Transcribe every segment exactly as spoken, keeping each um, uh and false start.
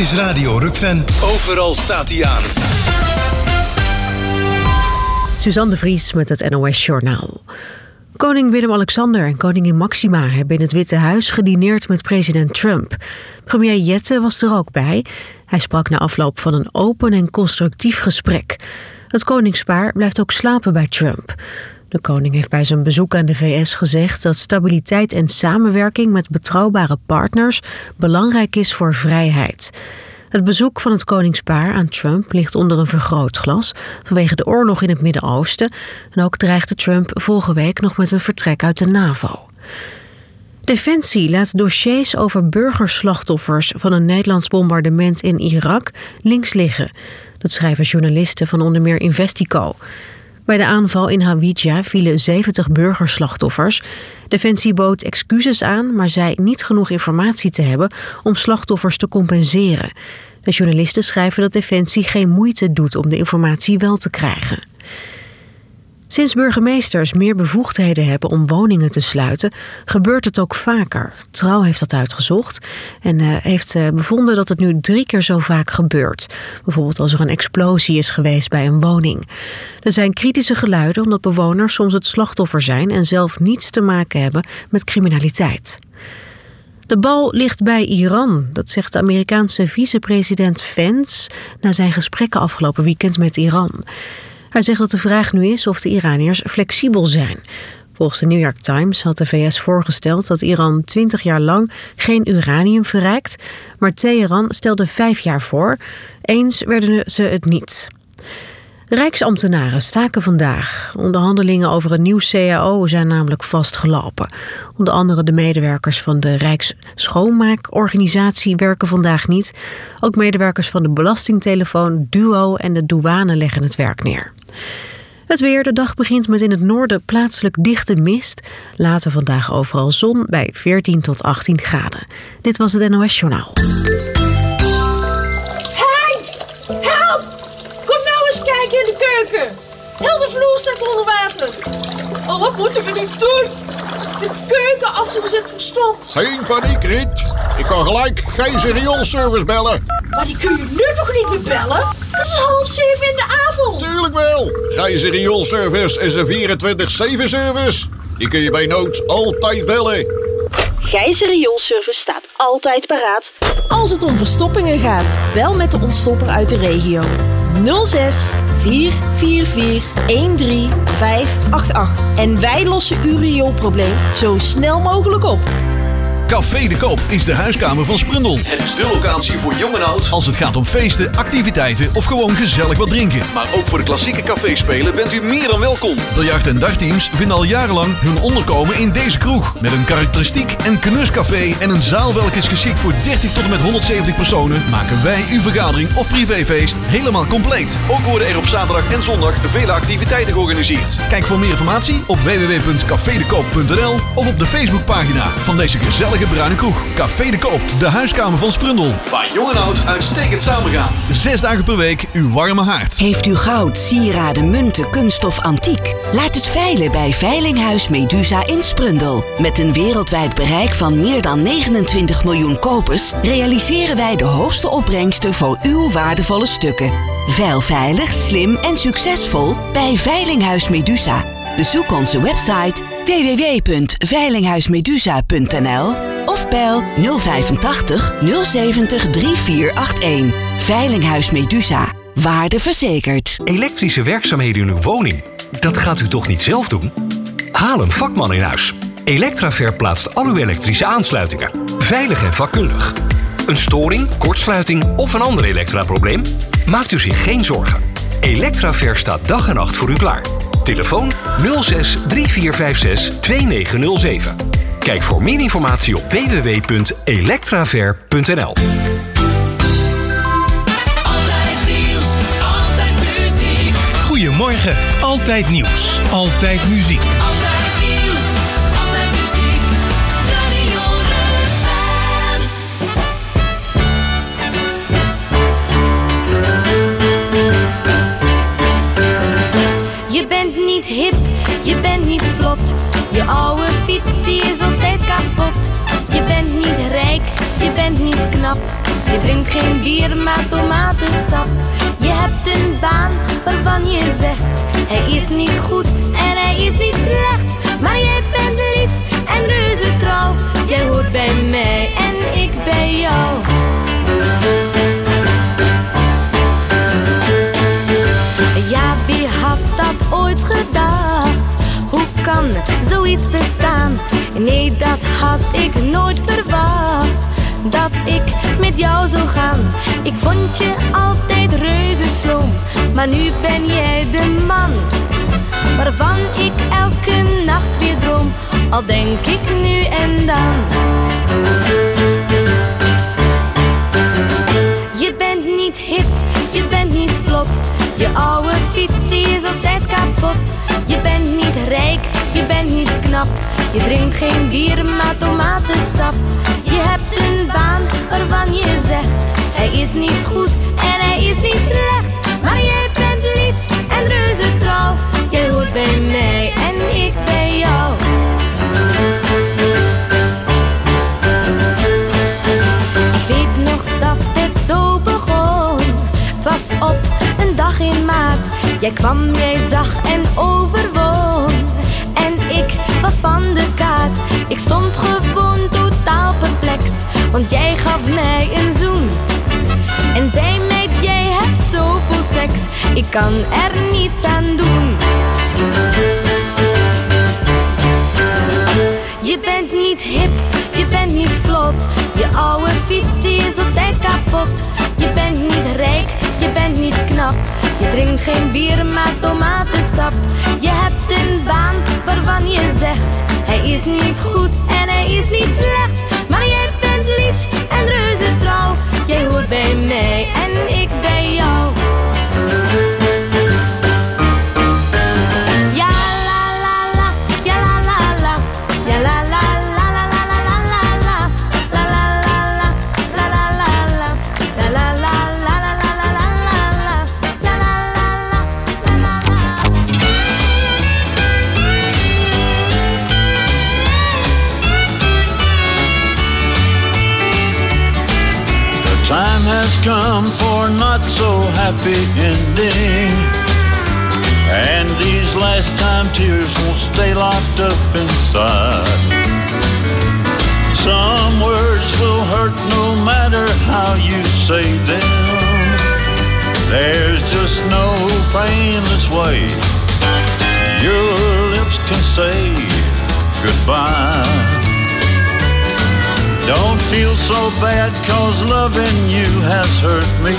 is Radio Rukven. Overal staat hij aan. Suzanne de Vries met het N O S-journaal. Koning Willem-Alexander en koningin Maxima hebben in het Witte Huis gedineerd met president Trump. Premier Jette was er ook bij. Hij sprak na afloop van een open en constructief gesprek. Het koningspaar blijft ook slapen bij Trump. De koning heeft bij zijn bezoek aan de V S gezegd dat stabiliteit en samenwerking met betrouwbare partners belangrijk is voor vrijheid. Het bezoek van het koningspaar aan Trump ligt onder een vergrootglas vanwege de oorlog in het Midden-Oosten. En ook dreigde Trump vorige week nog met een vertrek uit de NAVO. Defensie laat dossiers over burgerslachtoffers van een Nederlands bombardement in Irak links liggen. Dat schrijven journalisten van onder meer Investico. Bij de aanval in Hawija vielen zeventig burgerslachtoffers. Defensie bood excuses aan, maar zei niet genoeg informatie te hebben om slachtoffers te compenseren. De journalisten schrijven dat Defensie geen moeite doet om de informatie wel te krijgen. Sinds burgemeesters meer bevoegdheden hebben om woningen te sluiten, gebeurt het ook vaker. Trouw heeft dat uitgezocht en uh, heeft uh, bevonden dat het nu drie keer zo vaak gebeurt. Bijvoorbeeld als er een explosie is geweest bij een woning. Er zijn kritische geluiden omdat bewoners soms het slachtoffer zijn en zelf niets te maken hebben met criminaliteit. De bal ligt bij Iran, dat zegt de Amerikaanse vicepresident Vance na zijn gesprekken afgelopen weekend met Iran. Hij zegt dat de vraag nu is of de Iraniërs flexibel zijn. Volgens de New York Times had de V S voorgesteld dat Iran twintig jaar lang geen uranium verrijkt, maar Teheran stelde vijf jaar voor. Eens werden ze het niet. Rijksambtenaren staken vandaag. Onderhandelingen over een nieuw C A O zijn namelijk vastgelopen. Onder andere de medewerkers van de Rijksschoonmaakorganisatie werken vandaag niet. Ook medewerkers van de Belastingtelefoon, Duo en de douane leggen het werk neer. Het weer, de dag begint met in het noorden plaatselijk dichte mist. Later vandaag overal zon bij veertien tot achttien graden. Dit was het N O S-journaal. Kijk in de keuken. Heel de vloer staat onder water. Oh, wat moeten we nu doen? De keuken afgezet verstopt. Geen paniek, Riet. Ik kan gelijk Gijzer rioolservice bellen. Maar die kun je nu toch niet meer bellen? Het is half zeven in de avond. Tuurlijk wel. Gijzer rioolservice is een vierentwintig zeven service. Die kun je bij nood altijd bellen. Gijzer rioolservice staat altijd paraat. Als het om verstoppingen gaat, bel met de ontstopper uit de regio. nul zes vier vier vier een drie vijf acht acht. En wij lossen uw rioolprobleem zo snel mogelijk op. Café de Koop is de huiskamer van Sprundel. Het is de locatie voor jong en oud als het gaat om feesten, activiteiten of gewoon gezellig wat drinken. Maar ook voor de klassieke caféspelen bent u meer dan welkom. Biljart- en dagteams vinden al jarenlang hun onderkomen in deze kroeg. Met een karakteristiek en knuscafé en een zaal welke is geschikt voor dertig tot en met honderdzeventig personen, maken wij uw vergadering of privéfeest helemaal compleet. Ook worden er op zaterdag en zondag vele activiteiten georganiseerd. Kijk voor meer informatie op w w w punt café de koop punt n l of op de Facebookpagina van deze gezellige bruine kroeg. Café de Koop, de huiskamer van Sprundel. Waar jong en oud uitstekend samengaan. Zes dagen per week uw warme haard. Heeft u goud, sieraden, munten, kunststof, antiek? Laat het veilen bij Veilinghuis Medusa in Sprundel. Met een wereldwijd bereik van meer dan negenentwintig miljoen kopers realiseren wij de hoogste opbrengsten voor uw waardevolle stukken. Veil veilig, slim en succesvol bij Veilinghuis Medusa. Bezoek onze website w w w punt veilinghuismedusa punt n l of bel nul vijfentachtig nul zeventig drie vier acht een. Veilinghuis Medusa. Waarde verzekerd. Elektrische werkzaamheden in uw woning? Dat gaat u toch niet zelf doen? Haal een vakman in huis. Electraver plaatst al uw elektrische aansluitingen. Veilig en vakkundig. Een storing, kortsluiting of een ander elektraprobleem? Maakt u zich geen zorgen. Electraver staat dag en nacht voor u klaar. Telefoon nul zes drie vier vijf zes twee negen nul zeven. Kijk voor meer informatie op w w w punt electraver punt n l. Goedemorgen, altijd nieuws, altijd muziek. Altijd nieuws, altijd muziek, Radio Rukven. Je bent niet hip, je bent niet vlot. Je oude fiets die is altijd kapot. Je bent niet rijk, je bent niet knap. Je drinkt geen bier, maar tomatensap. Je hebt een baan waarvan je zegt: hij is niet goed en hij is niet slecht. Maar jij bent lief en reuze trouw. Jij hoort bij mij en ik bij jou. Ja, wie had dat ooit gedacht? Hoe kan zoiets bestaan? Nee, dat had ik nooit verwacht. Dat ik met jou zou gaan. Ik vond je altijd reuze sloom. Maar nu ben jij de man waarvan ik elke nacht weer droom. Al denk ik nu en dan. Je bent niet hip, je bent niet vlot. Je oude fiets die is altijd kapot. Je bent niet rijk, je bent niet knap. Je drinkt geen bier, maar tomatensap. Je hebt een baan waarvan je zegt: hij is niet goed en hij is niet slecht. Maar jij bent lief en reuze trouw. Jij hoort bij mij en ik bij jou. Ik weet nog dat het zo begon. Het was op een dag in maart. Jij kwam, jij zag en overwon. En ik was van de kaart. Ik stond gewoon totaal perplex. Want jij gaf mij een zoen en zei: meid, jij hebt zoveel seks. Ik kan er niets aan doen. Je bent niet hip, je bent niet vlot. Je oude fiets die is altijd kapot. Je bent niet rijk, je bent niet knap. Je drinkt geen bier, maar tomatensap. Je hebt een baan waarvan je zegt: hij is niet goed en hij is niet slecht. Maar jij bent lief en reuze trouw. Jij hoort bij mij en ik bij jou. Ja la la la, ja la la la, ja la la la la la la la la la, la la la la, la la la la, la la la la la la la la la, la la la la, la la la. The time has come for not so happy ending, and these last time tears won't stay locked up inside. Some words will hurt no matter how you say them. There's just no painless way your lips can say goodbye. Don't feel so bad, cause loving you has hurt me.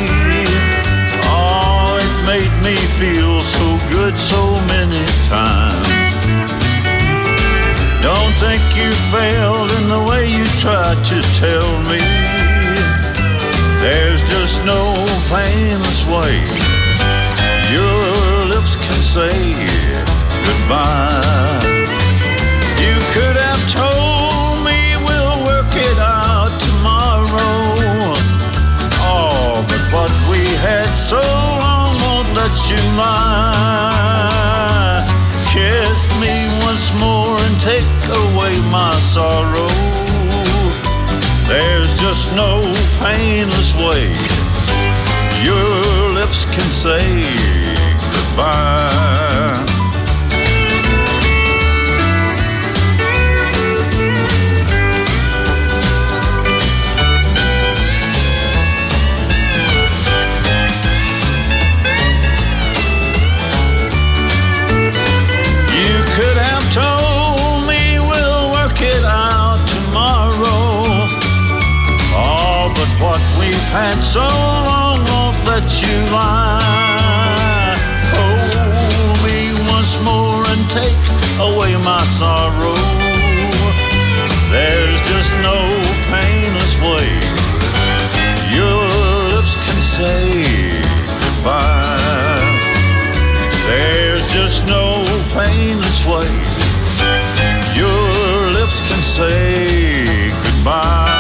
Oh, it made me feel so good so many times. Don't think you failed in the way you tried to tell me. There's just no painless way your lips can say goodbye. You could have told me we'll work it out tomorrow. Oh, but what we had so long won't let you lie. Kiss me once more and take away my sorrow. There's just no painless way your lips can say goodbye. Told me we'll work it out tomorrow. Oh, but what we've had so long won't let you lie. Hold me once more and take away my sorrow. There's just no painless way your lips can say goodbye. There's just no painless way your lips can say goodbye.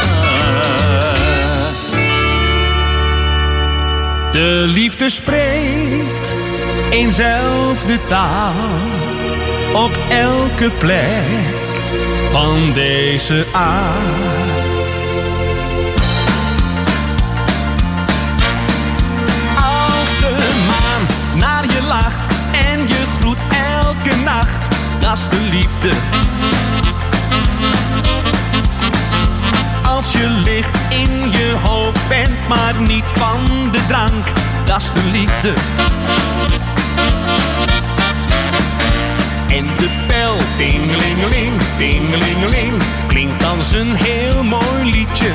De liefde spreekt eenzelfde taal op elke plek van deze aard. nacht, dat is de liefde. Als je licht in je hoofd bent, maar niet van de drank, dat is de liefde. En de bel, tingelingeling, tingelingeling, klinkt als een heel mooi liedje.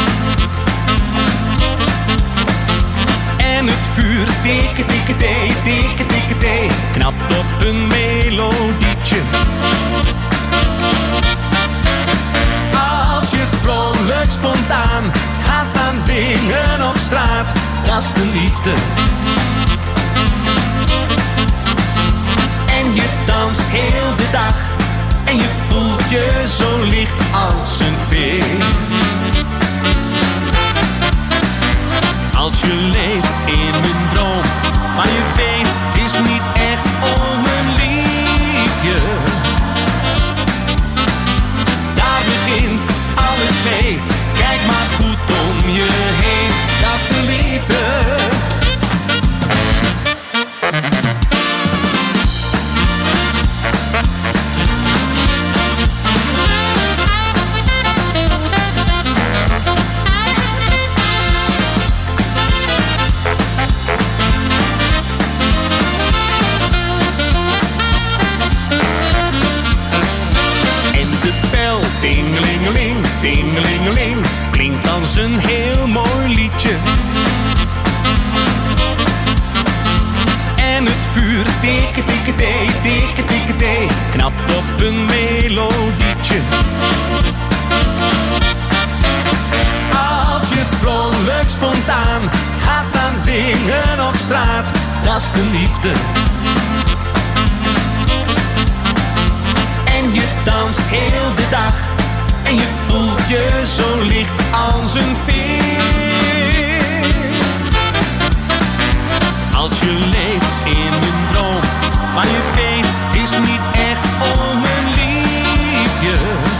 En het vuur, tikke, tikke, thee, tikke, tikke, thee, knapt op een melodietje. Als je vrolijk spontaan gaat staan zingen op straat, dat is de liefde. En je danst heel de dag en je voelt je zo licht als een veer. Als je leeft in een droom, maar je weet het is niet echt om een liefje. Daar begint alles mee, kijk maar goed om je heen, dat is de liefde. Tingelingeling, tingelingeling, klinkt als een heel mooi liedje. En het vuur, tikke, tikke, thee, tikke, tikke, thee, knapt op een melodietje. Als je vrolijk spontaan gaat staan zingen op straat, dat is de liefde. En je danst heel de dag en je voelt je zo licht als een veer. Als je leeft in een droom, maar je weet het is niet echt om een liefje.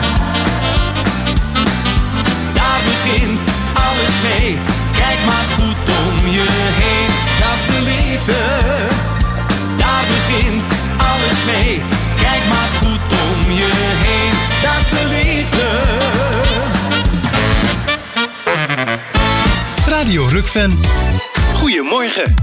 Daar begint alles mee, kijk maar goed om je heen, dat is de liefde. Daar begint alles mee, kijk maar goed om je heen, dat is de liefde. Radio Rukfan. Goedemorgen.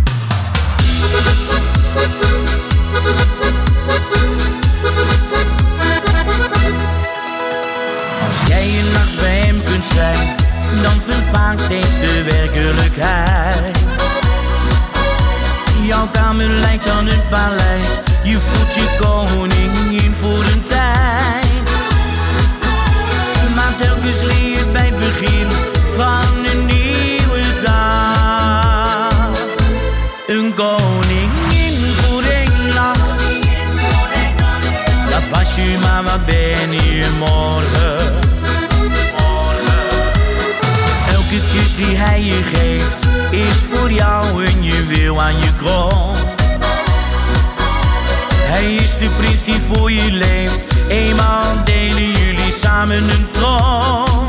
Als jij een nacht bij hem kunt zijn, dan vervaagt steeds de werkelijkheid. Jouw kamer lijkt aan een paleis, je voelt je koningin voor een tijd. Maar telkens leer je bij het begin van een nieuwe dag. Een koningin voor één nacht, dat was je, maar wat ben je morgen? Elke kus die hij je geeft is voor jou een juweel aan je kroon. Hij is de prins die voor je leeft, eenmaal delen jullie samen een troon.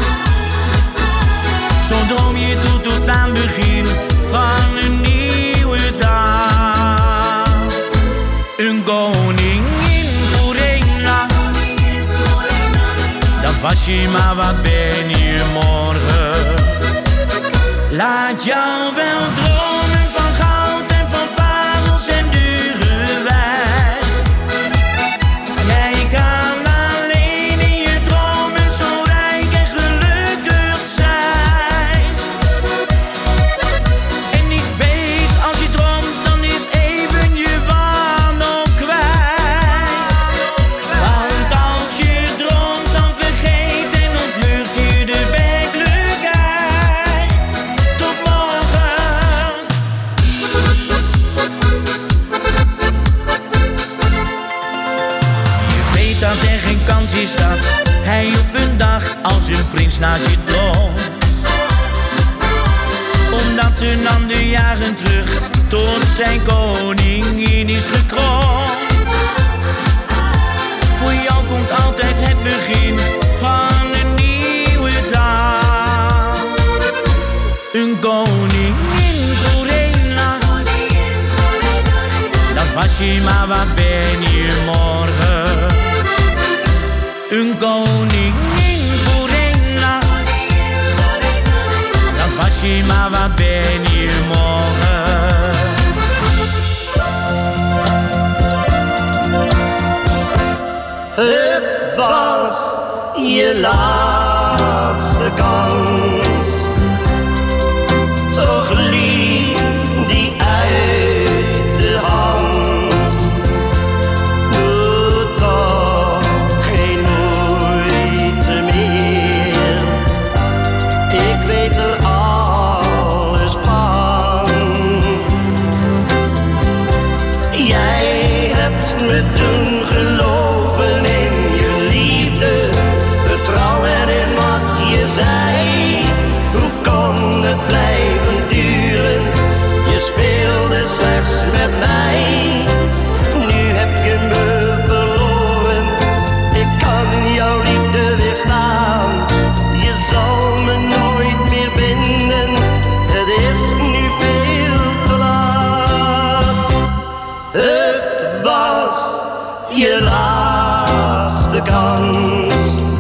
Zo droom je toe tot aan het begin van een nieuwe dag. Een koningin voor één nacht, dat was je, maar wat ben je morgen? Laat jou wel dromen van goud en van parels en dure wijn. Jij kan alleen in je dromen zo rijk en gelukkig zijn. En ik weet, als je droomt, dan is even je wanhoop kwijt. Want als je droomt, dan vergeet en ontvlucht je de werkelijkheid. Tot morgen. Je weet dat er geen kans is dat hij op een dag als een prins naast je droomt. Omdat een ander jaren terug tot zijn koningin is gekroond. Voor jou komt altijd het begin van een nieuwe dag. Een koningin voor één nacht, dat was Fashima, wat ben je morgen? Een koningin voor een nacht. Dan Fashima, wat ben je morgen? Het was je laatste kans. Toch liep die uit de hand. Doe toch geen moeite meer. Ik weet er alles van. Jij hebt me toen geloven in je liefde, vertrouwen in wat je zei. Hoe kon het blijven duren? Je speelde slechts met mij. Nu heb je me verloren. Ik kan jouw liefde weerstaan. Je zal me nooit meer vinden. Het is nu veel te laat. Het was je laatste kans.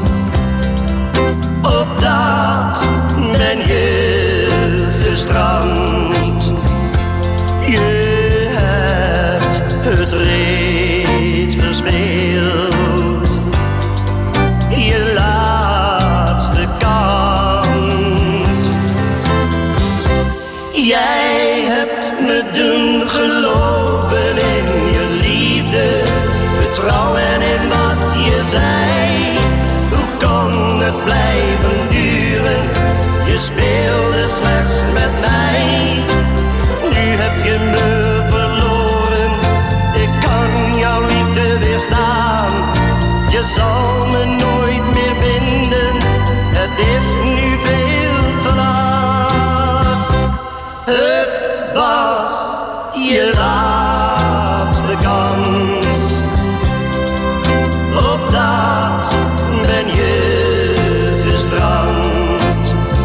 Op dat ben je gestrand. Je hebt het reeds verspeeld. Je laatste kans. Jij hebt me doen geloven in je liefde, vertrouwen in wat je zei. Hoe kon het blijven duren? Je speelde slechts met mij. Nu heb je me verloren. Ik kan jouw liefde weerstaan. Je zal me nooit meer vinden. Het is nu veel te laat. Het was je laatste kans. Op dat ben je gestrand.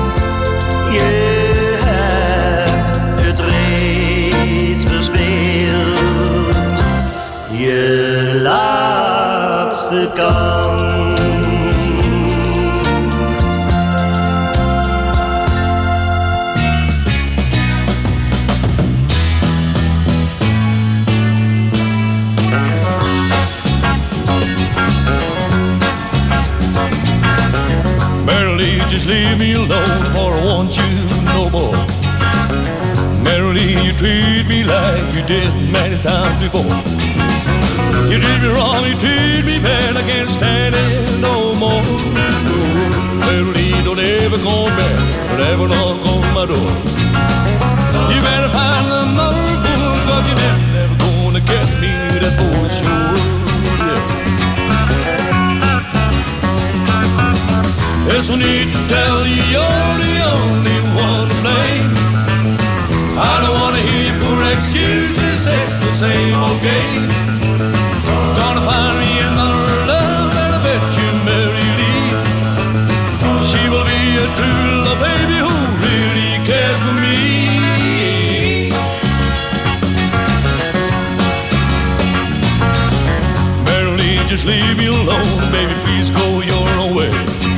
Je hebt het reeds verspeeld. Je laatste kans. Just leave me alone, or I want you no more. Merrily, you treat me like you did many times before. You did me wrong, you treat me bad, I can't stand it no more. Merrily, don't ever come back, don't ever knock on my door. You better find another fool, cause you're never, never gonna get me, that's for sure. Yeah. There's no need to tell you you're the only one to blame. I don't wanna hear you for excuses, it's the same old game. Gonna find me another love and I bet you Mary Lee. She will be a true love baby who really cares for me. Mary Lee, just leave me alone, baby, please go your own way.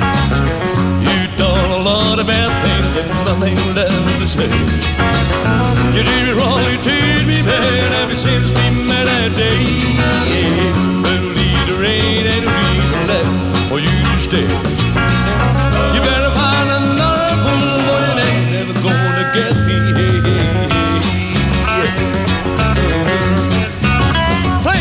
A lot of bad things and nothing left to say. You did me wrong, you treated me bad ever since we met that day. But there ain't any reason left for you to stay. You better find another fool, boy, you ain't never gonna get me. Play!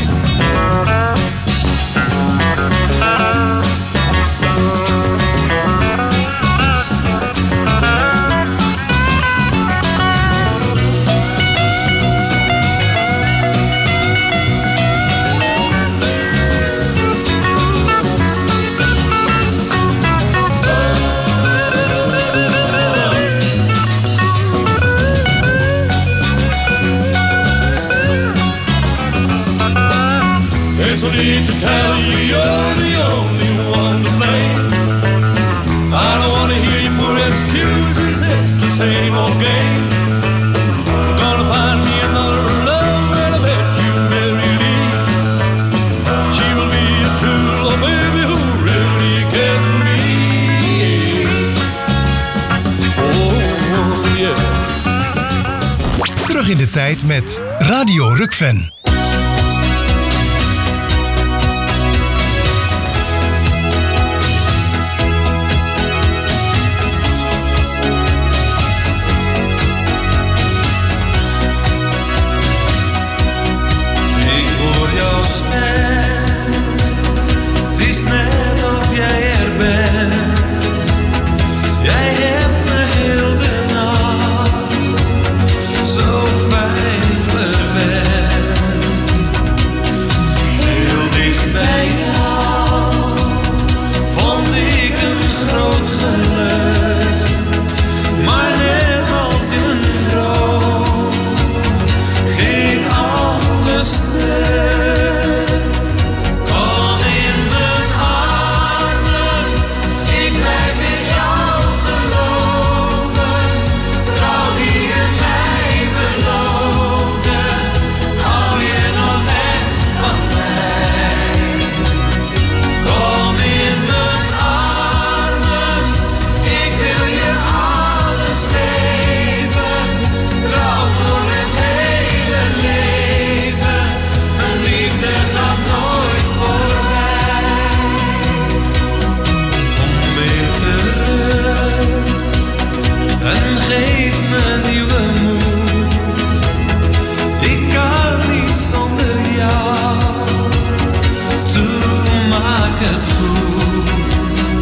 terug in de tijd met Radio Rukven. Ik hoor jouw stem, het is net of jij er bent. Jij hebt me heel de nacht zo fijn verwend. Heel dicht bij jou vond ik een groot geluk. Maar net als in een droom ging alles stuk. Kom in mijn armen, ik blijf in jou geloven. Trouw die je mij beloofde, hou je nog echt van mij. Kom in mijn armen, ik wil je alles geven. Trouw voor het hele leven, mijn liefde gaat nooit voorbij. Kom weer terug en geef me nieuwe moed. Ik kan niet zonder jou, toe maak het goed.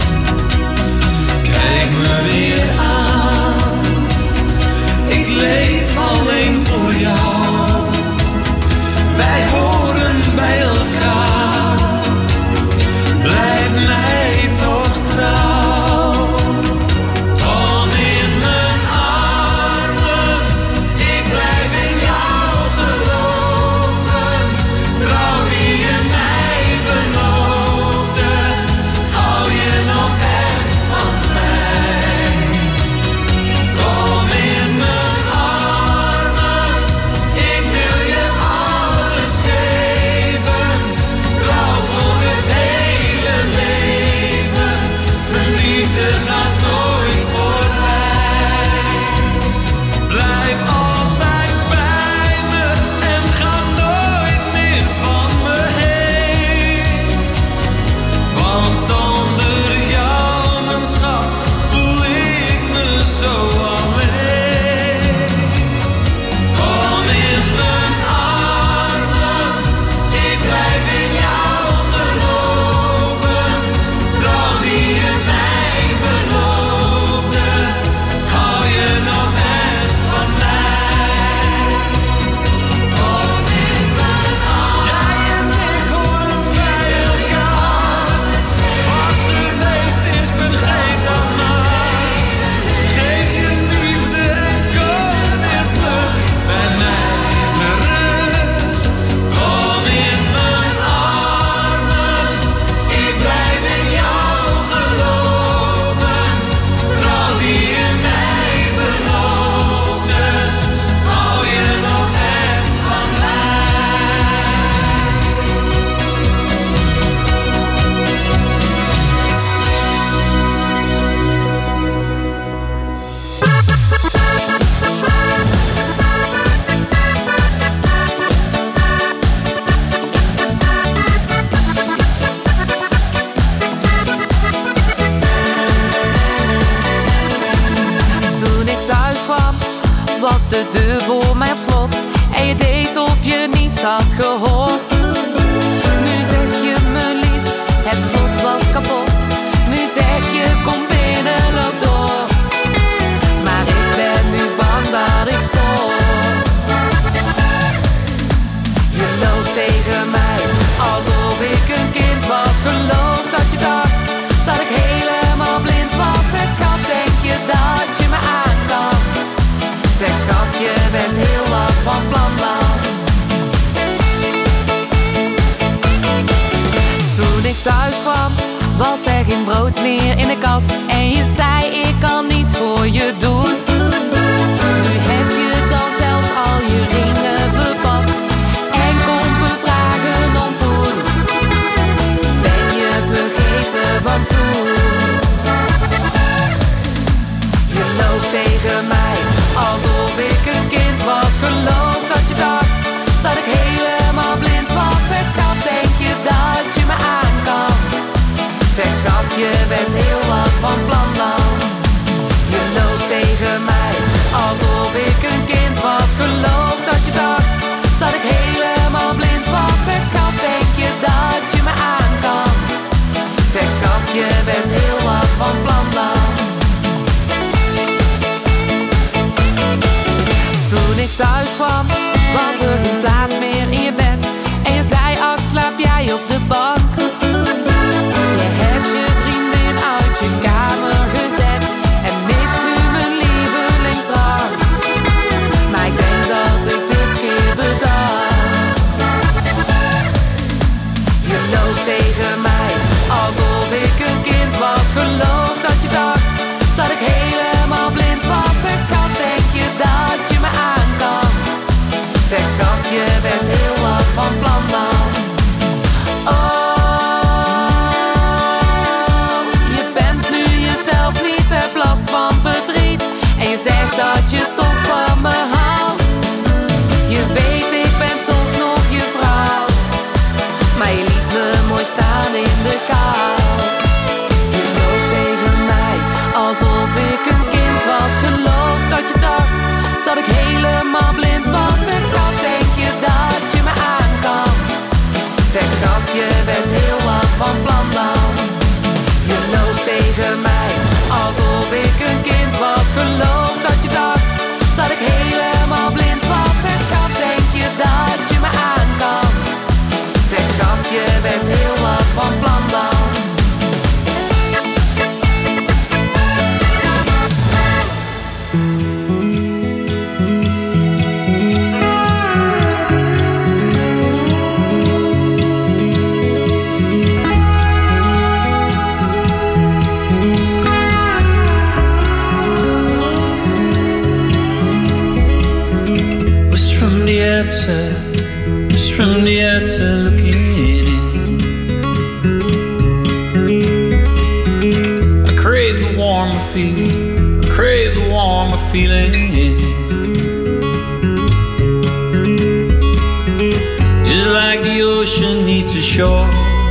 Kijk me weer aan, ik leef alleen voor jou. Wij horen bij elkaar, blijf mij toch trouw. Kom in mijn armen, ik blijf in jou geloven. Trouw die je mij beloofde, hou je nog echt van mij. Kom in mijn armen, ik wil je alles geven. Trouw voor het hele leven, mijn liefde gaat nooit voorbij. Blijf altijd bij me en ga nooit meer van me heen. Want zonder jou, mijn schat, voel ik me zo alleen. Kom in mijn armen, ik blijf in jou geloven. Trouw die je mij beloofde, hou je nog echt van mij. Kom in mijn armen, jij en ik horen bij elkaar. Wat geweest is, vergeet dan maar. Geef je liefde en kom weer vlug bij mij terug. Kom in mijn armen, ik blijf in jou geloven. Trouw die je mij beloofde, hou je nog echt van mij. Toen ik thuis kwam, was de deur voor mij op slot. En je deed of je niets had gehoord. Nu zeg je me lief, het slot was kapot. Nu zeg je kom binnen, loop door. Maar ik ben nu bang dat ik stoor. Je loopt tegen mij, alsof ik een kind was. Geloof dat je dacht, dat ik helemaal blind was. Zeg schat, denk je dat je me aan kan? Zeg schat, je bent heel wat van plan dan. Toen ik thuis kwam, was er geen brood meer in de kast. En je zei ik kan niets voor je doen. Nu heb je dan zelfs al je ringen verpast. En kom me vragen om poen. Ben je vergeten van toen? Je loopt tegen mij, alsof ik een kind was. Geloof schat, denk je dat je me aan kan? Zeg schat, je bent heel wat van plan dan. Je loopt tegen mij alsof ik een kind was. Geloof dat je dacht dat ik helemaal blind was. Zeg schat, denk je dat je me aan kan? Zeg schat, je bent heel wat van plan dan. Toen ik thuis kwam, was er geen plaats meer in je bed. En je zei, ach, slaap jij op de bank? Je hebt je vriendin uit je kamer gezet en niks nu mijn lievelingsdrank. Maar ik denk dat ik dit keer bedank. Je loopt tegen mij alsof ik een kind was. Geloof dat je dacht dat ik helemaal blind was. Zeg schat, denk je dat je me aan kan? Zeg schat, je bent heel wat van plan dan. Oh, je bent nu jezelf niet, heb last van verdriet. En je zegt dat je toch van me houdt. Je weet, ik ben toch nog je vrouw. Maar je liet me mooi staan in de kou. Je loopt tegen mij alsof ik een kind was. Geloof dat je dacht dat ik helemaal blind was. Zeg schat, denk je dat je me aan kan? Zeg schat, je bent heel wat van plan dan. Je loopt tegen mij alsof ik een kind was. Geloof dat je dacht dat ik helemaal blind was. Zeg schat, denk je dat je me aan kan? Zeg schat, je bent heel wat van plan dan. Just from the outside looking in, I crave the warmer feeling, I crave the warmer feeling. Just like the ocean needs the shore,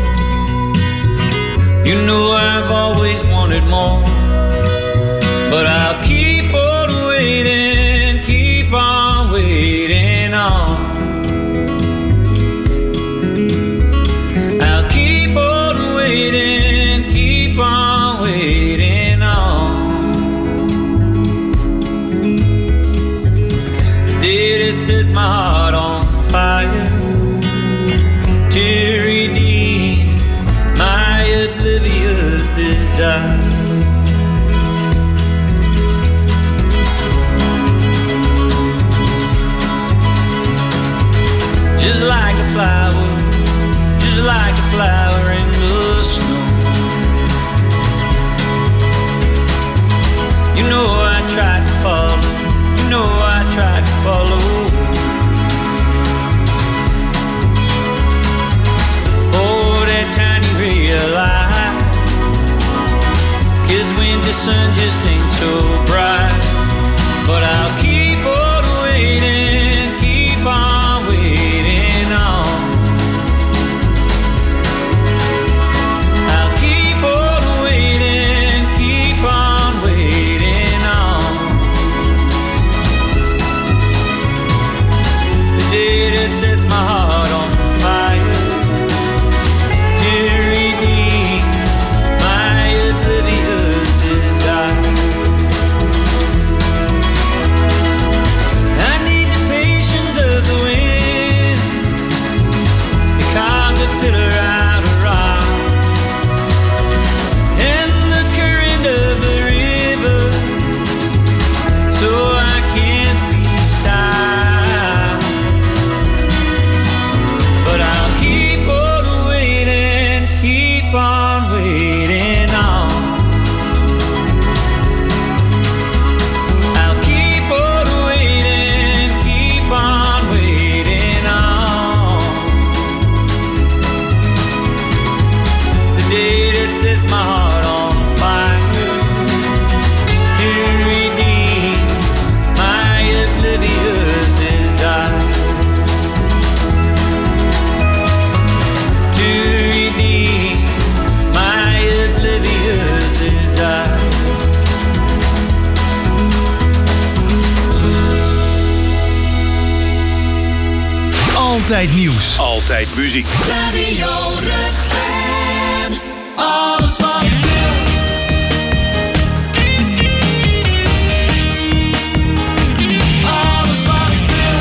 you know I've always wanted more, but I'll keep on waiting, keep on waiting on. I'll keep on waiting, keep on waiting on. Did it set my heart on fire to redeem my oblivious desire? Just like a flower, just like a flower in the snow. You know I tried to follow, you know I tried to follow. Oh, that tiny ray of light, 'cause when the sun just ain't so bright. But I'll keep on waiting, keep on waiting on. I'll keep on waiting, keep on waiting on. The day that sets my heart on fire to redeem my oblivious desire. Altijd nieuws. Altijd muziek. Radio Rukven. Alles wat ik wil. Alles wat ik wil.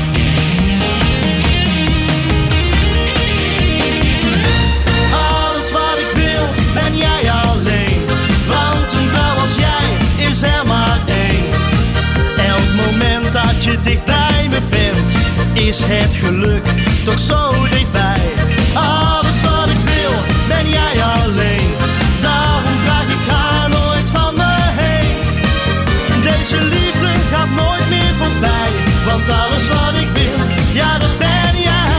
Alles wat ik wil, ben jij alleen. Want een vrouw als jij is er maar één. Elk moment dat je dicht bij me bent, is het geluk toch zo dichtbij. Alles wat ik wil, ben jij alleen. Daarom vraag ik haar nooit van me heen. Deze liefde gaat nooit meer voorbij. Want alles wat ik wil, ja dat ben jij.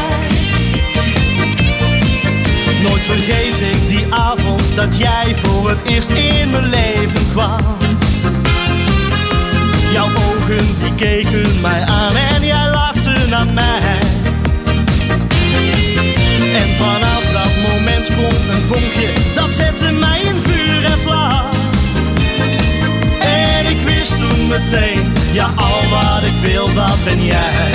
Nooit vergeet ik die avond dat jij voor het eerst in mijn leven kwam. Jouw ogen die keken mij aan en jij lachte naar mij. En vanaf dat moment sprong een vonkje, dat zette mij in vuur en vlam. En ik wist toen meteen, ja al wat ik wil, dat ben jij.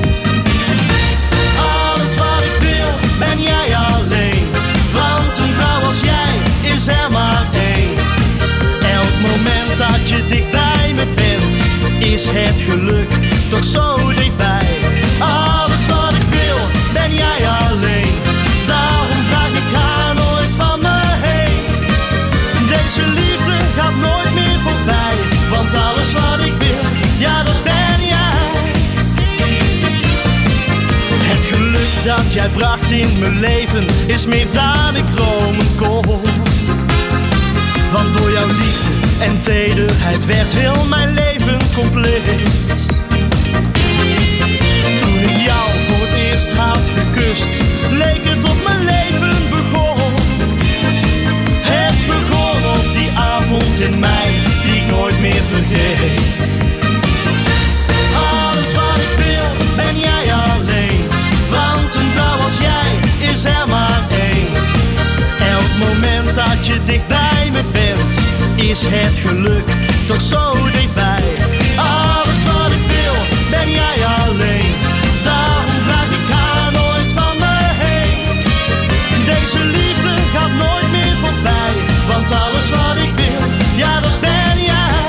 Alles wat ik wil, ben jij alleen. Want een vrouw als jij is er maar één. Elk moment dat je dicht bij me bent, is het geluk toch zo dichtbij. Alles wat ik wil, ben jij alleen. Daarom vraag ik haar nooit van me heen. Deze liefde gaat nooit meer voorbij. Want alles wat ik wil, ja dat ben jij. Het geluk dat jij bracht in mijn leven is meer dan ik dromen kon. Want door jouw liefde en tederheid werd heel mijn leven compleet. Toen ik jou voor het eerst had gekust, leek het of mijn leven begon. Het begon op die avond in mei, die ik nooit meer vergeet. Alles wat ik wil, ben jij alleen. Want een vrouw als jij is er maar één. Elk moment dat je dicht bij me bent, is het geluk toch zo dichtbij. Alles wat ik wil, ben jij alleen. Daarom vraag ik haar nooit van me heen. Deze liefde gaat nooit meer voorbij. Want alles wat ik wil, ja dat ben jij.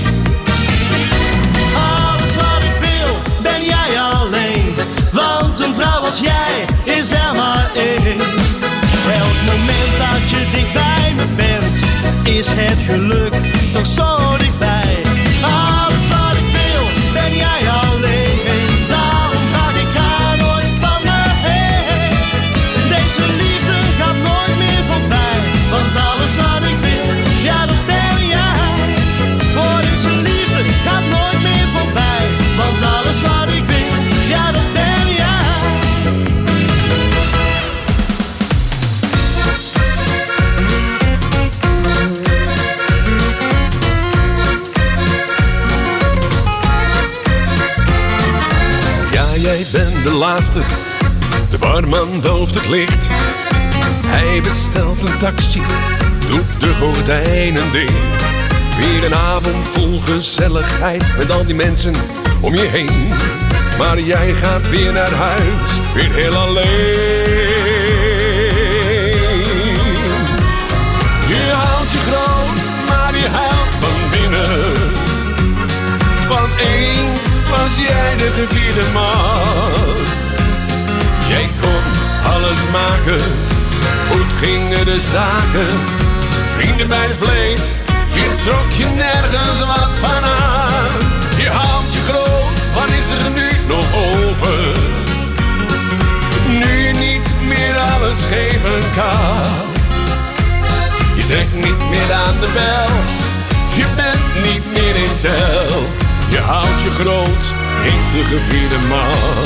Alles wat ik wil, ben jij alleen. Want een vrouw als jij is er maar één. Elk moment dat je dicht bij me bent, is het geluk toch zo dichtbij. Alles wat ik wil, ben jij alleen. Daarom vraag ik haar nooit van me heen. Deze liefde gaat nooit meer voorbij. Want alles wat ik wil, ja dat ben jij. Voor deze liefde gaat nooit meer voorbij. Want alles wat ik wil, ja dat ben jij. Jij bent de laatste, de barman dooft het licht. Hij bestelt een taxi, doet de gordijnen dicht. Weer een avond vol gezelligheid met al die mensen om je heen. Maar jij gaat weer naar huis, weer heel alleen. Je houdt je groot, maar je huilt van binnen. Want eens was jij de gevierde man. Jij kon alles maken, goed gingen de zaken. Vrienden bij de vleet, je trok je nergens wat van aan. Je houdt je groot, wat is er nu nog over? Nu je niet meer alles geven kan. Je trekt niet meer aan de bel, je bent niet meer in tel. Je houdt je groot, eens de gevierde man.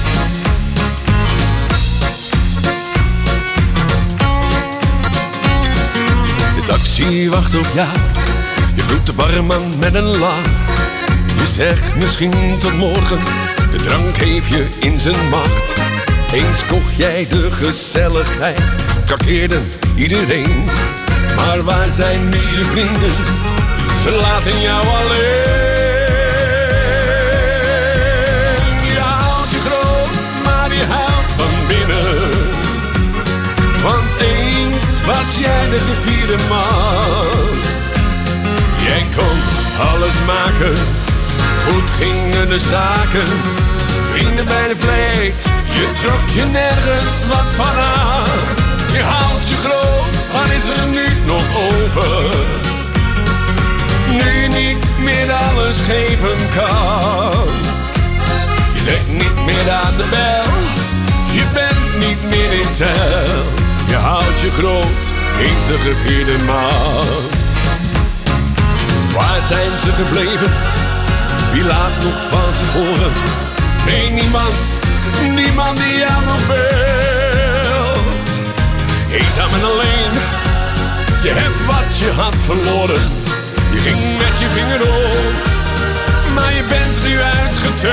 De taxi wacht op jou, je groet de barman met een lach. Je zegt misschien tot morgen, de drank heeft je in zijn macht. Eens kocht jij de gezelligheid, trakteerden iedereen. Maar waar zijn nu je vrienden, ze laten jou alleen. Je houdt je groot, maar je houdt jij de gevierde man. Jij kon alles maken, goed gingen de zaken. Vrienden bij de vleet, je trok je nergens wat van aan. Je houdt je groot, wat is er nu nog over? Nu je niet meer alles geven kan. Je trekt niet meer aan de bel, je bent niet meer in tel. Je houdt je groot, eens de gevierde man. Waar zijn ze gebleven? Wie laat nog van zich horen? Nee, niemand, niemand die jou nog belt. Eenzaam en alleen, je hebt wat je had verloren. Je ging met je vinger rond, maar je bent nu uitgeteld.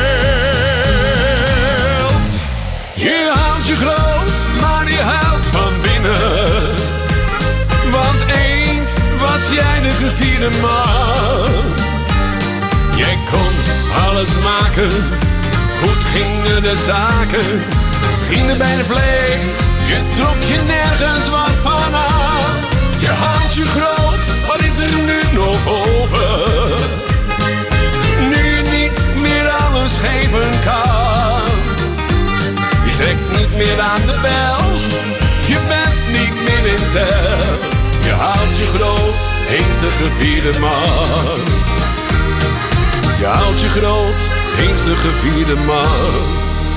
Je houdt je groot, maar je houdt van binnen. Want eens was jij de gevierde man. Jij kon alles maken, goed gingen de zaken. Vrienden bij de vleet, je trok je nergens wat van aan. Je houdt je groot, wat is er nu nog over? Nu je niet meer alles geven kan. Je trekt niet meer aan de bel, je bent niet meer in tel. Je houdt je groot, eens de gevierde man. Je houdt je groot, eens de gevierde man.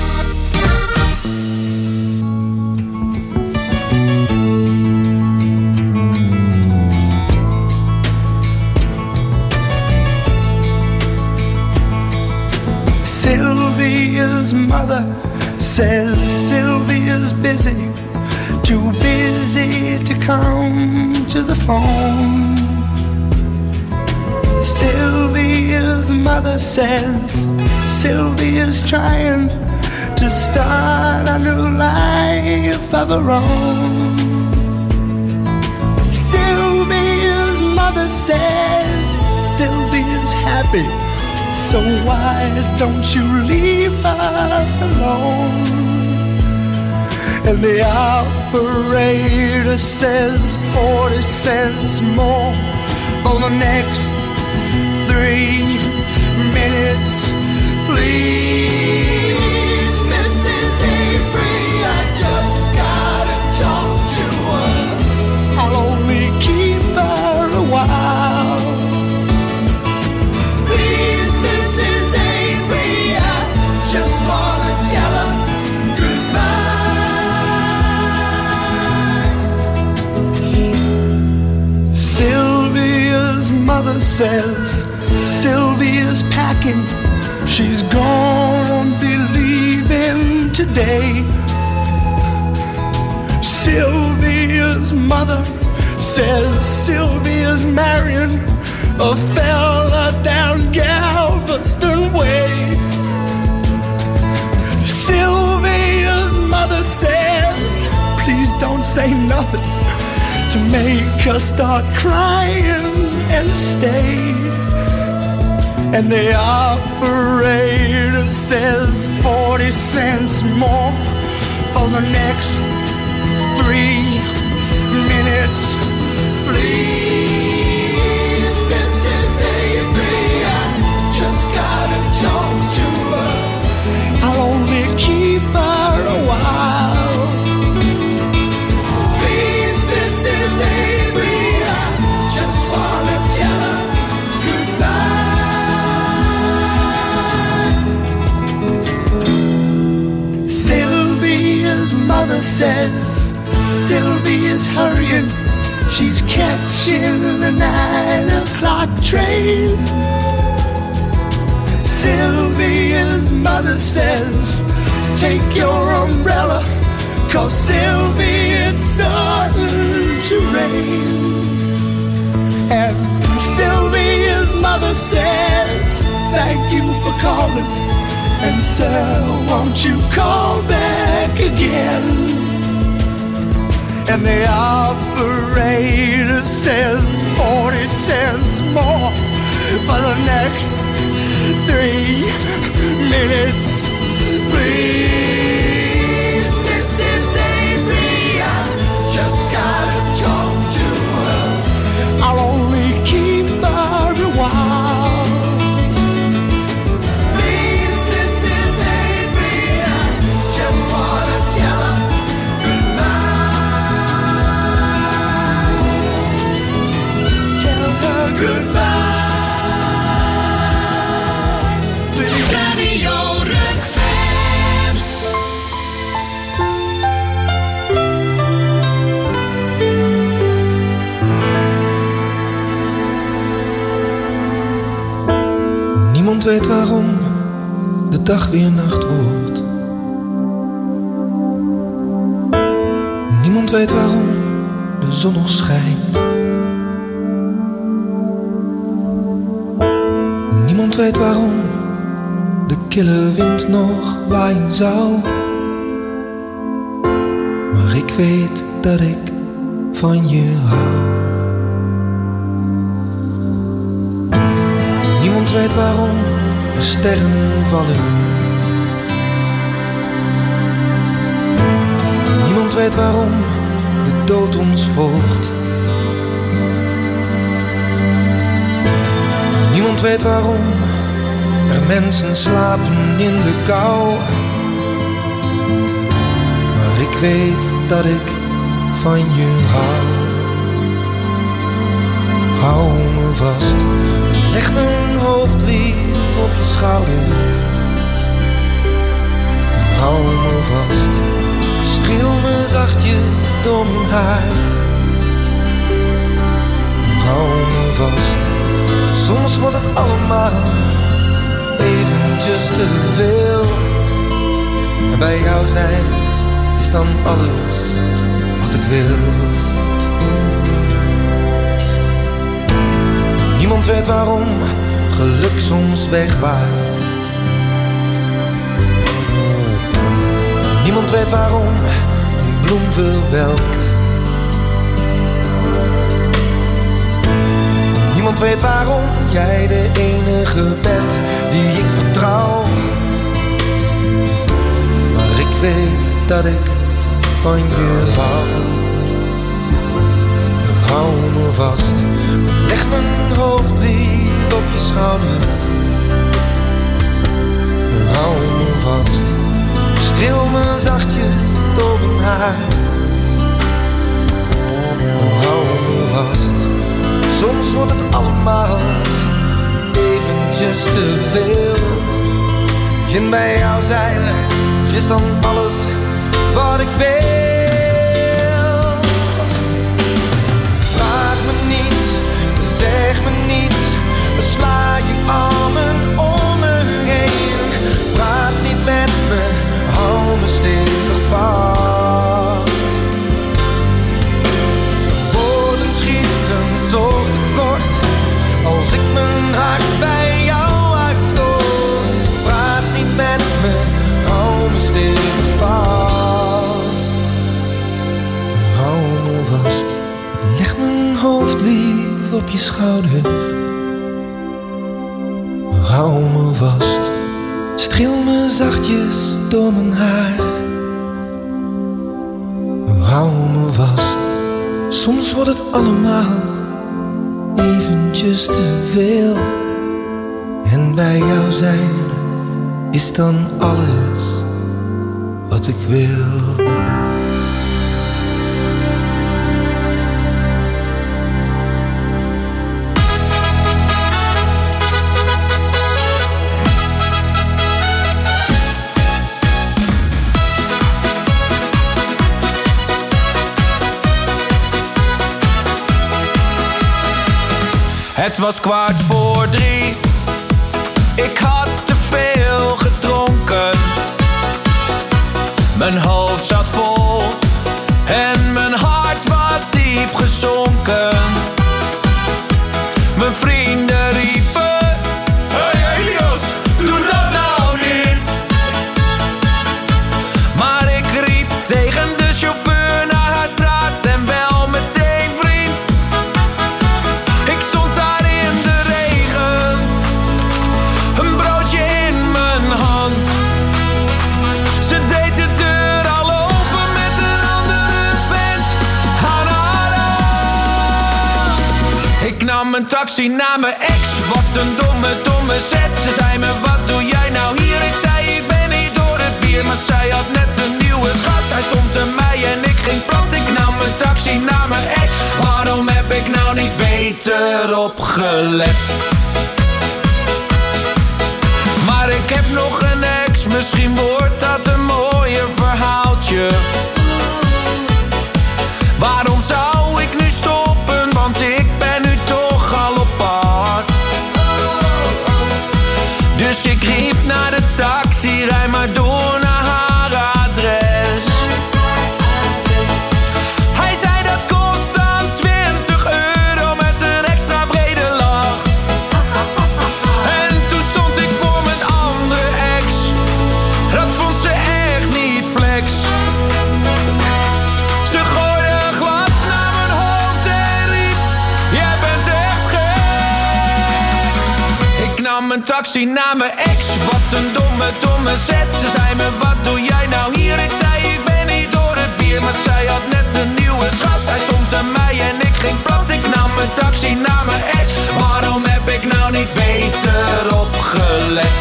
Sylvia's mother says Sylvia's busy, too busy to come to the phone. Sylvia's mother says Sylvia's trying to start a new life of her own. Sylvia's mother says Sylvia's happy, so why don't you leave her alone? And the operator says forty cents more for the next three minutes, please. Missus Avery, I just gotta talk to her. I'll only keep her a while. Please, Missus Avery, I just wanna tell her goodbye. Sylvia's mother says Sylvia's packing, she's gonna be leaving today. Sylvia's mother says Sylvia's marrying a fella down Galveston Way. Sylvia's mother says, please don't say nothing to make her start crying and stay. And the operator says forty cents more for the next three minutes, please. Missus Avery, I just gotta talk to her. I'll only keep her a while. Please, Missus Avery, I just wanna tell her goodbye. Sylvia's mother says Sylvia's hurrying, she's catching the nine o'clock train. Sylvia's mother says, take your umbrella, 'cause Sylvia, it's starting to rain. And Sylvia's mother says, thank you for calling, and sir, won't you call back again? And the operator says forty cents more for the next three minutes, please. Missus Avery, I just gotta talk weet waarom de dag weer nacht wordt. Niemand weet waarom de zon nog schijnt. Niemand weet waarom de kille wind nog waaien zou. Maar ik weet dat ik van je hou. Niemand weet waarom er sterren vallen. Niemand weet waarom de dood ons volgt. Niemand weet waarom er mensen slapen in de kou. Maar ik weet dat ik van je hou. Hou me vast, leg mijn hoofd lief op je schouder. Hou me vast, streel me zachtjes door mijn haar. Hou me vast, soms wordt het allemaal eventjes te veel. En bij jou zijn is dan alles wat ik wil. Niemand weet waarom geluk soms wegwaait. Niemand weet waarom een bloem verwelkt. Niemand weet waarom jij de enige bent die ik vertrouw. Maar ik weet dat ik van je hou. Hou me vast, leg mijn hoofd lief op je schouder. Hou me vast, streel me zachtjes door mijn haar. Hou me vast, soms wordt het allemaal eventjes te veel. En bij jou zijn is dan alles wat ik wil. Vraag me niet, zeg me niet, sla je armen om me heen. Praat niet met me, hou me stevig vast. Woorden schieten toch tekort als ik mijn hart bij jou uitstoot. Praat niet met me, hou me stevig vast. Hou me vast, leg mijn hoofd lief op je schouder. Hou me vast, streel me zachtjes door mijn haar. Hou me vast, soms wordt het allemaal eventjes te veel. En bij jou zijn is dan alles wat ik wil. Het was kwart voor drie. Ik had te veel gedronken. Mijn hoofd zat vol en mijn hart was diep gezonken. Mijn vrienden riepen: hey Elias, doe dat nou niet. Maar ik riep tegen de chauffeur naar haar straat en bel meteen vriend. Ik stond daar in de regen, een broodje in mijn hand. Ze deed de deur al open met een andere vent aan haar hand. Ik nam een taxi naar mijn ex, wat een domme, domme zet. Ze zei me: wat doe jij nou hier? Ik zei: ik ben hier door het bier. Maar zij had net een nieuwe schat, hij stond te mij en ik ging plat. Ik nam een taxi naar mijn ex, waarom heb ik nou niet beter opgelet? Maar ik heb nog een ex, misschien wordt dat een mooier verhaaltje. Waarom zou ik nu stoppen, want ik ben nu toch al op pad. nam een taxi naar mijn ex. Wat een domme, domme zet. Ze zei me, wat doe jij nou hier? Ik zei, ik ben niet door het bier. Maar zij had net een nieuwe schat. Hij stond aan mij en ik ging plat. Ik nam een taxi naar mijn ex. Waarom heb ik nou niet beter opgelet?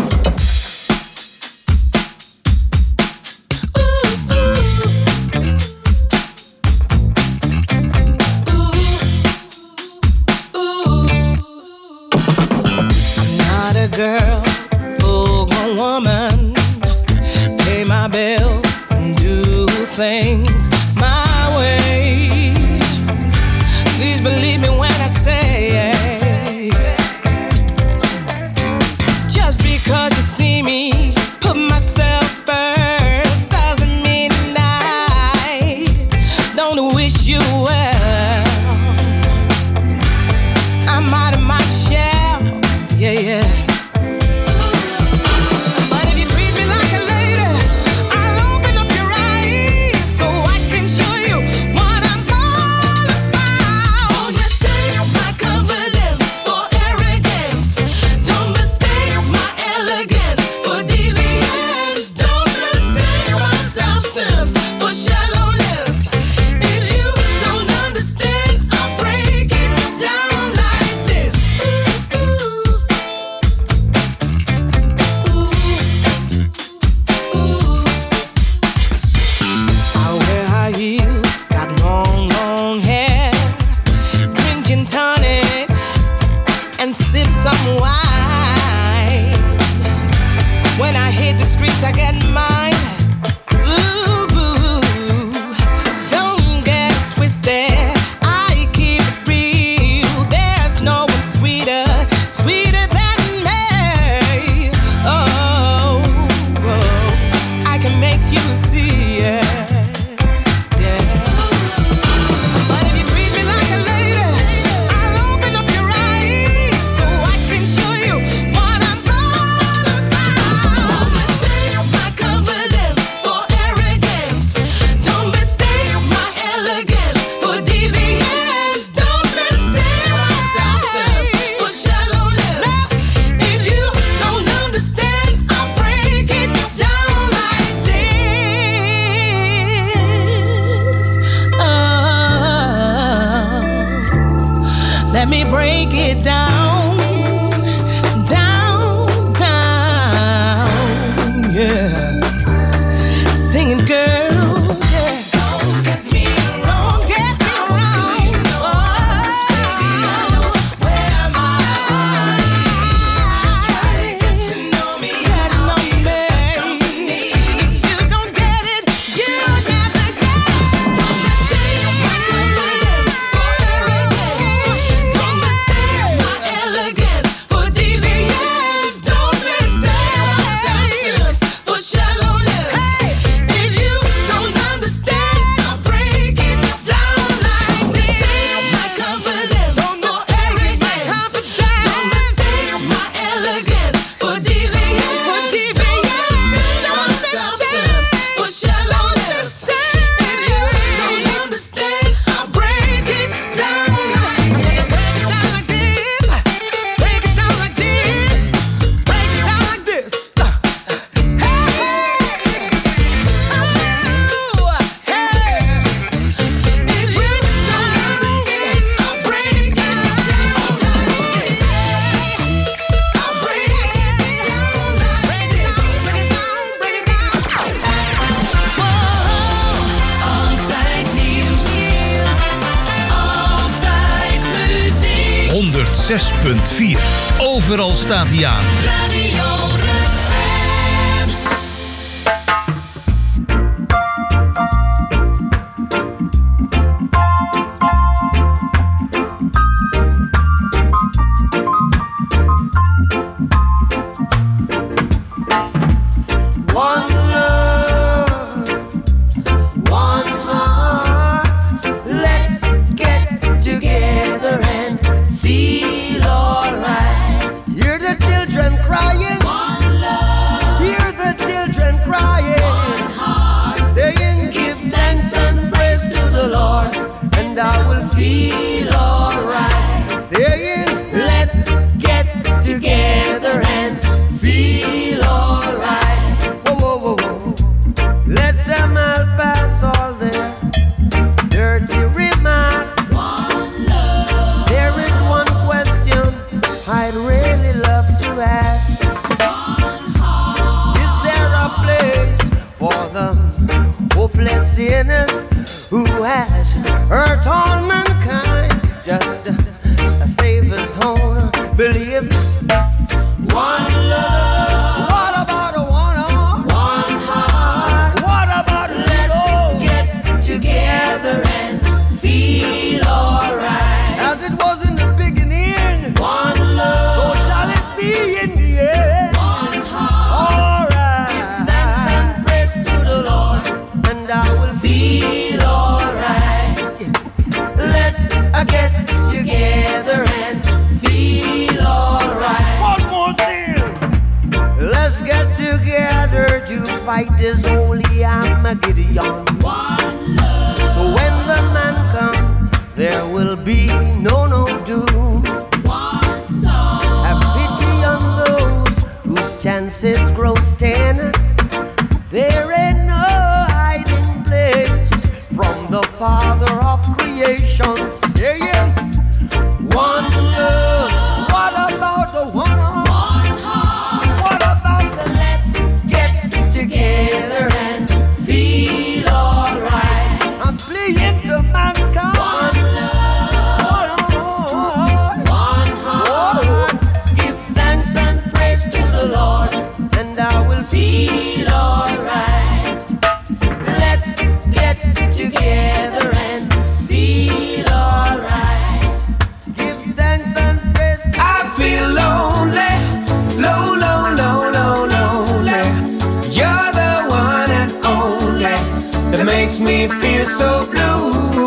Girl, full-grown woman, pay my bills and do things my way. Please believe me when I say, just because you see me put myself first doesn't mean I don't wish you well. I'm out of my shell, yeah, yeah. zes punt vier. Overal staat hij aan. Radio Hear the children crying. I'd really love to ask, is there a place for the hopeless sinners who has hurt all mankind? Just a, a Savior's own belief. One love. What about a one arm? One heart. What about let's get together and feel alright? As it was in the beginning. One love. So shall it be in the end. One heart. Alright. Give thanks and praise to the Lord, and I will feel alright. Let's uh, get together and feel alright. One more thing. Let's get together to fight this holy Armageddon. One love. So when the man comes, there will be no no doom. One soul. Have pity on those whose chances grow thin. There ain't no hiding place from the Father of creation. Yeah, yeah. One love. What about the one heart? One heart. What about the let's get together and feel alright? I'm pleading to mankind. One love. One heart. One heart. Give thanks and praise to the Lord, and I will feel alright. Let's get together and feel alright. Give thanks and praise. I feel lonely, low, low, low, low, lonely. You're the one and only that makes me feel so blue.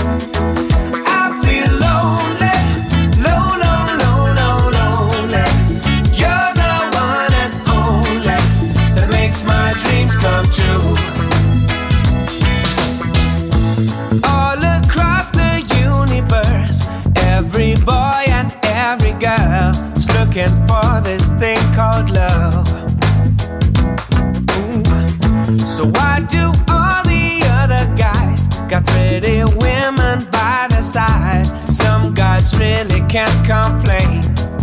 I feel lonely, low, low, low, low, lonely. You're the one and only that makes my dreams come true. All across the universe, every boy and every girl is looking for this thing called love. Ooh. So why do all the other guys got pretty women by their side? Some guys really can't complain.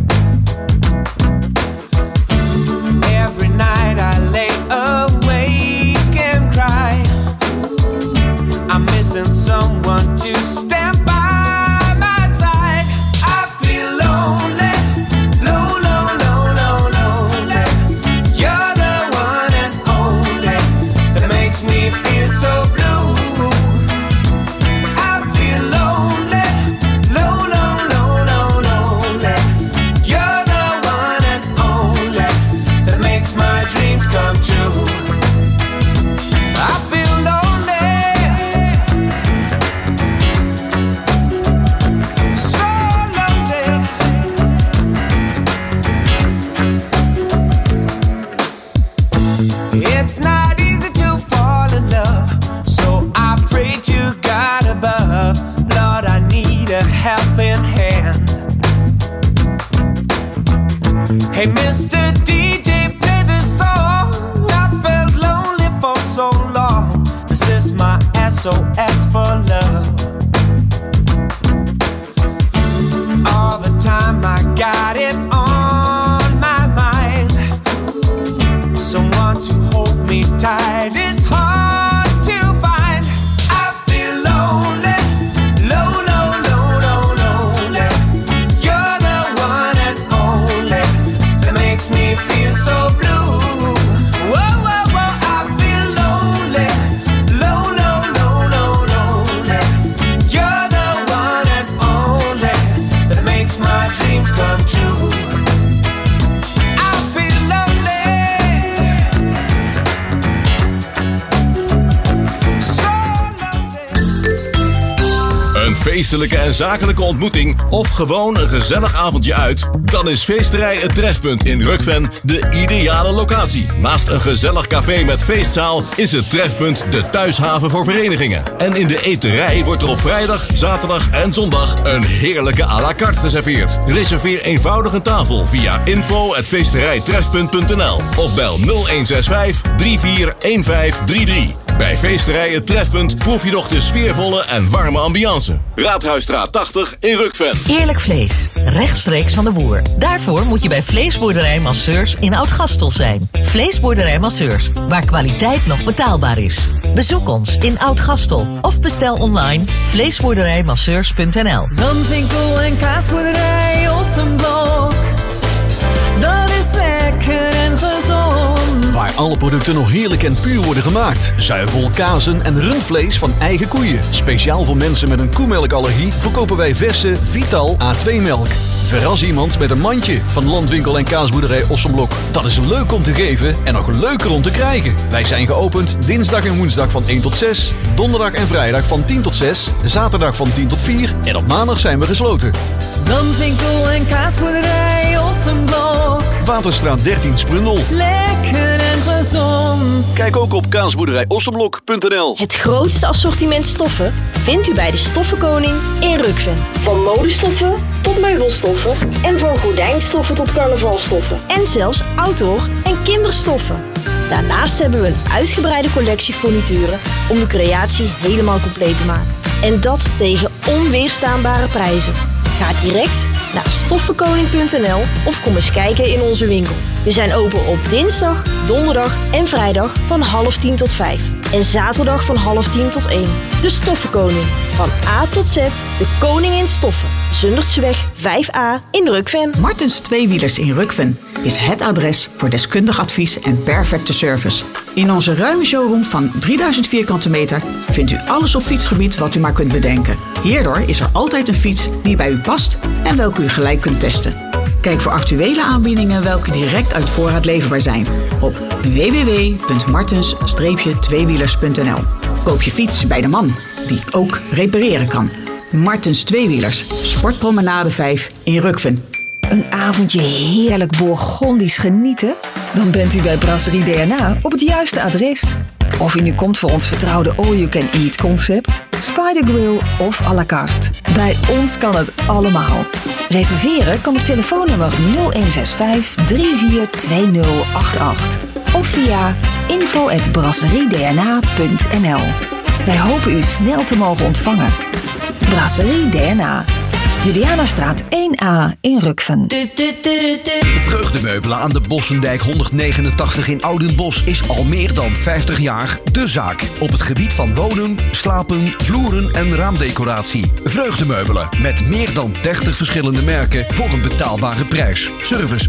Every night I lay awake and cry. I'm missing someone to stand by my side. I feel lonely, low, low, low, low, lonely. You're the one and only that makes me feel so blue. I feel lonely, low, low, low, low, lonely. You're the one and only that makes my dreams come true. I feel lonely. It's not easy to fall in love, so I pray to God above. Lord, I need a helping hand. Hey, Mister D J, play this song. I felt lonely for so long. This is my S O S for love. All the time I got it on my mind. Someone to hold me tight is hard to find. I feel lonely, low, low, low, low, lonely. You're the one and only that makes me feel so blue. Whoa, whoa, whoa, I feel lonely, low, low, low, low, lonely. You're the one and only that makes my dreams come true. I feel lonely. Een feestelijke en zakelijke ontmoeting of gewoon een gezellig avondje uit? Dan is Feesterij Het Trefpunt in Rukven de ideale locatie. Naast een gezellig café met feestzaal is het Trefpunt de thuishaven voor verenigingen. En in de eterij wordt er op vrijdag, zaterdag en zondag een heerlijke à la carte geserveerd. Reserveer eenvoudig een tafel via info at feesterijtrefpunt punt n l of bel nul een zes vijf drie vier een vijf drie drie. Bij feesterijen Trefpunt proef je nog de sfeervolle en warme ambiance. Raadhuisstraat tachtig in Rukven. Eerlijk vlees, rechtstreeks van de boer. Daarvoor moet je bij Vleesboerderij Masseurs in Oud-Gastel zijn. Vleesboerderij Masseurs, waar kwaliteit nog betaalbaar is. Bezoek ons in Oud-Gastel of bestel online vleesboerderijmasseurs punt n l. Randwinkel en kaasboerderij Ossenblok. Dat is lekker en gezond. Waar alle producten nog heerlijk en puur worden gemaakt. Zuivel, kazen en rundvlees van eigen koeien. Speciaal voor mensen met een koemelkallergie verkopen wij verse Vital A twee melk. Verras iemand met een mandje van Landwinkel en kaasboerderij Ossenblok. Dat is leuk om te geven en nog leuker om te krijgen. Wij zijn geopend dinsdag en woensdag van één tot zes. Donderdag en vrijdag van tien tot zes. Zaterdag van tien tot vier. En op maandag zijn we gesloten. Landwinkel en kaasboerderij Ossenblok. Waterstraat dertien Sprundel. Lekker en gezond. Kijk ook op kaasboerderij ossenblok punt n l. Het grootste assortiment stoffen vindt u bij de Stoffenkoning in Rukven. Van modestoffen tot meubelstoffen en van gordijnstoffen tot carnavalstoffen. En zelfs outdoor- en kinderstoffen. Daarnaast hebben we een uitgebreide collectie furnituren om de creatie helemaal compleet te maken. En dat tegen onweerstaanbare prijzen. Ga direct naar stoffenkoning punt n l of kom eens kijken in onze winkel. We zijn open op dinsdag, donderdag en vrijdag van half tien tot vijf. En zaterdag van half tien tot één. De Stoffenkoning. Van A tot Z, de koning in stoffen. Zundertseweg vijf A in Rukven. Martens Tweewielers in Rukven is het adres voor deskundig advies en perfecte service. In onze ruime showroom van drieduizend vierkante meter vindt u alles op fietsgebied wat u maar kunt bedenken. Hierdoor is er altijd een fiets die bij u past en welke u gelijk kunt testen. Kijk voor actuele aanbiedingen welke direct uit voorraad leverbaar zijn op w w w punt martens tweewielers punt n l. Koop je fiets bij de man die ook repareren kan. Martens Tweewielers, Sportpromenade vijf in Rukven. Een avondje heerlijk Bourgondisch genieten? Dan bent u bij Brasserie D N A op het juiste adres. Of u nu komt voor ons vertrouwde all-you-can-eat concept, Spider Grill of à la carte. Bij ons kan het allemaal. Reserveren kan op telefoonnummer nul een zes vijf drie vier twee nul acht acht of via info at brasserie d n a punt n l. Wij hopen u snel te mogen ontvangen. Brasserie D N A. Julianastraat één A in Rukven. Vreugdemeubelen aan de Bossendijk honderdnegenentachtig in Oudenbosch is al meer dan vijftig jaar de zaak. Op het gebied van wonen, slapen, vloeren en raamdecoratie. Vreugdemeubelen met meer dan dertig verschillende merken voor een betaalbare prijs. Service